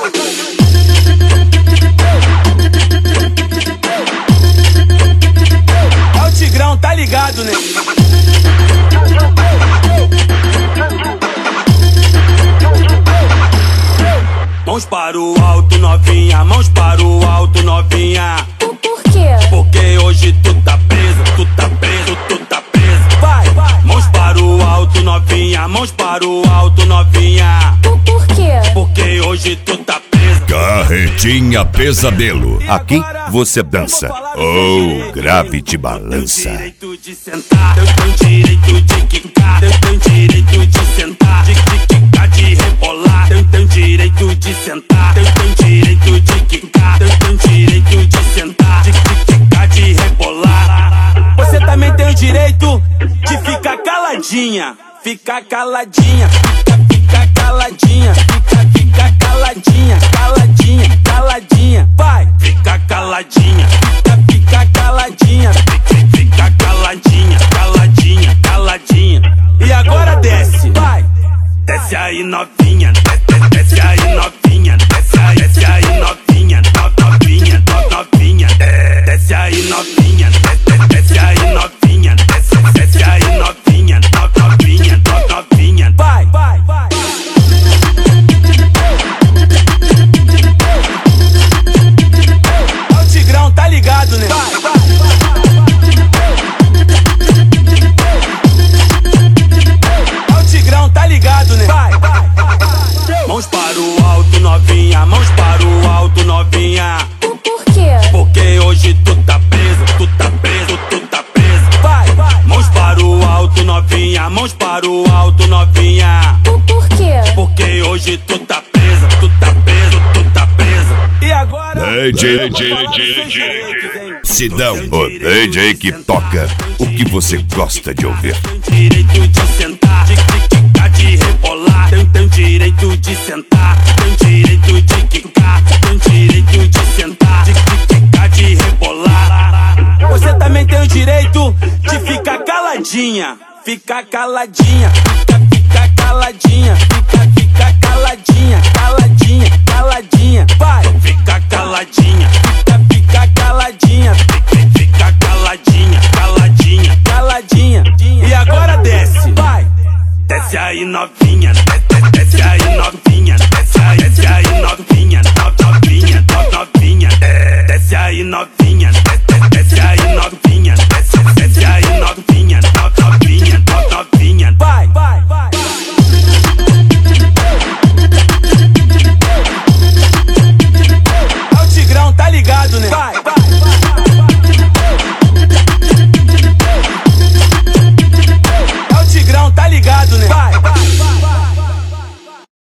É o Tigrão, tá ligado, né? Mãos para o alto, novinha, mãos para o alto, novinha. Por quê? Porque hoje tu tá preso, tu tá preso, tu tá preso. Vai, mãos para o alto, novinha, mãos para o alto, novinha. Por quê? Porque hoje tu tá preso. Carretinha Pesadelo. Aqui você dança ou grave te balança. Eu tenho direito de sentar, eu tenho direito de quicar, eu tenho direito de sentar, de quicar, de rebolar. Eu tenho direito de sentar, eu tenho direito de quicar, eu tenho direito de sentar, de quicar, de rebolar. Você também tem o direito de ficar caladinha, ficar caladinha, ficar caladinha, ficar caladinha, caladinha, caladinha. Vai, fica caladinha, fica caladinha, fica caladinha, caladinha, caladinha. E agora desce, vai, desce aí novinha, desce aí novinha, desce aí novinha, novinha, novinha, desce aí novinha, desce aí novinha, desce aí novinha, novinha, novinha. Vai, vai, vai. É o Tigrão, tá ligado, né? Vai, vai. É o Tigrão, tá ligado, né? Vai, vai. Mãos para o alto, novinha, mãos para o alto, novinha. Por quê? Porque hoje tu tá preso, tu tá preso, tu tá preso. Vai, vai. Mãos para o alto, novinha, mãos para o alto, novinha. Por quê? Porque hoje tu tá preso, tu tá preso, tu tá preso. E agora? DJ Sidão, o DJ que toca o que você gosta de ouvir. Tem direito de sentar, de quicar, de rebolar. Tem direito de sentar, tem direito de quicar, tem direito de sentar, de quicar, de rebolar. Você também tem o direito de ficar caladinha, ficar caladinha, ficar caladinha, ficar caladinha.